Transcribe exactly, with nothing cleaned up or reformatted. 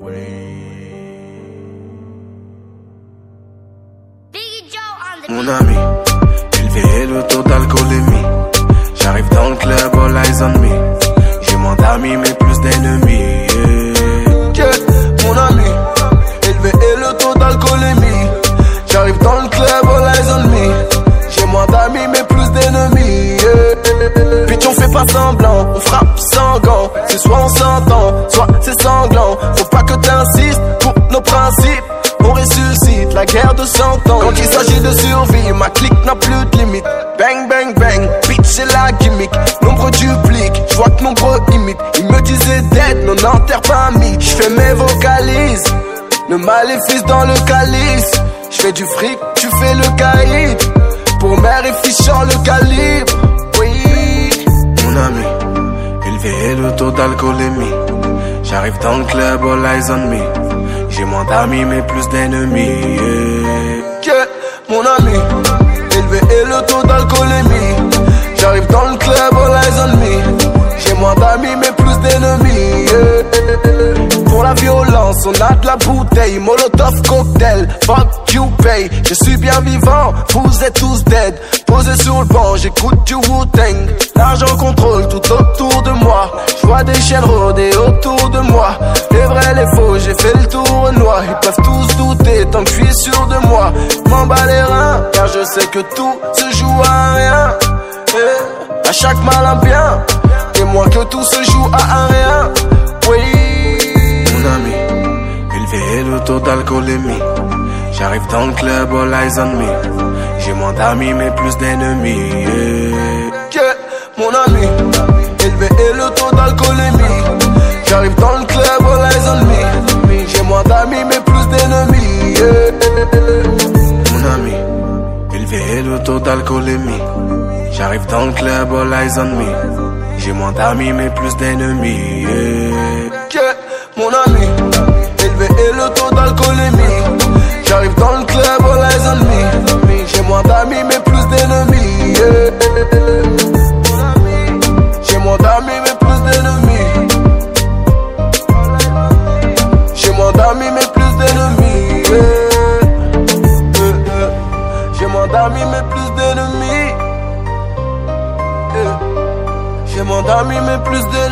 Mon ami, élevé le taux d'alcoolémie. J'arrive dans le club, all eyes on me. J'ai moins d'amis mais plus d'ennemis. Yeah. Yeah. Mon ami, élevé le taux d'alcoolémie. J'arrive dans le club, all eyes on me. J'ai moins d'amis mais plus d'ennemis. Yeah. Puis on fait pas semblant, on frappe sans gants. C'est soit on s'entend, soit c'est sanglant. Faut pas que t'insistes pour nos principes. On ressuscite la guerre de cent ans. Quand il s'agit de survie, ma clique n'a plus de limite. Bang bang bang, bitch c'est la gimmick. Nombre duplique, je vois que nombreux imitent. Ils me disaient dead, non n'enterre pas mythe. Je fais mes vocalises, le maléfice dans le calice. Je fais du fric, tu fais le caïd. Pour mère et fichant le calibre. Oui. Mon ami, élevé le taux d'alcoolémie. J'arrive dans le club, all eyes on me. J'ai moins d'amis mais plus d'ennemis. Yeah. Yeah. Mon ami, élevé et le taux d'alcoolémie. J'arrive dans le club, all eyes on me. J'ai moins d'amis mais plus d'ennemis. Yeah. Pour la violence, on a de la bouteille. Molotov cocktail, fuck you pay. Je suis bien vivant, vous êtes tous dead. Posé sur le banc, j'écoute du Wu-Tang. L'argent contrôle tout autour de moi. Je vois des chiens rôder autour de moi. Les vrais, les faux, j'ai fait le tour noir. Ils peuvent tous douter tant que je suis sûr de moi. M'en bats les reins, car je sais que tout se joue à rien. Et à chaque mal un bien. Et moi que tout se joue à un rien. Oui. Mon ami, élevé le taux d'alcoolémie. J'arrive dans le club, all eyes on me. J'ai moins d'amis mais plus d'ennemis. Yeah. Yeah. Mon ami, élevé et le taux d'alcoolémie. J'arrive dans le club, all eyes on me. J'ai moins d'amis mais plus d'ennemis. Yeah. Mon ami, élevé le taux d'alcoolémie. J'arrive dans le club, all eyes on me. J'ai moins d'amis mais plus d'ennemis. Yeah. Yeah. Mon ami, élevé et le taux d'alcoolémie. J'arrive dans le club, all eyes on me. J'ai moins d'amis mais plus d'ennemis. Yeah. J'ai moins d'amis mais plus d'ennemis. J'ai moins d'amis mais plus d'ennemis. Yeah. Yeah. J'ai moins d'amis mais plus d'ennemis. Yeah. J'ai moins d'amis mais plus d'ennemis.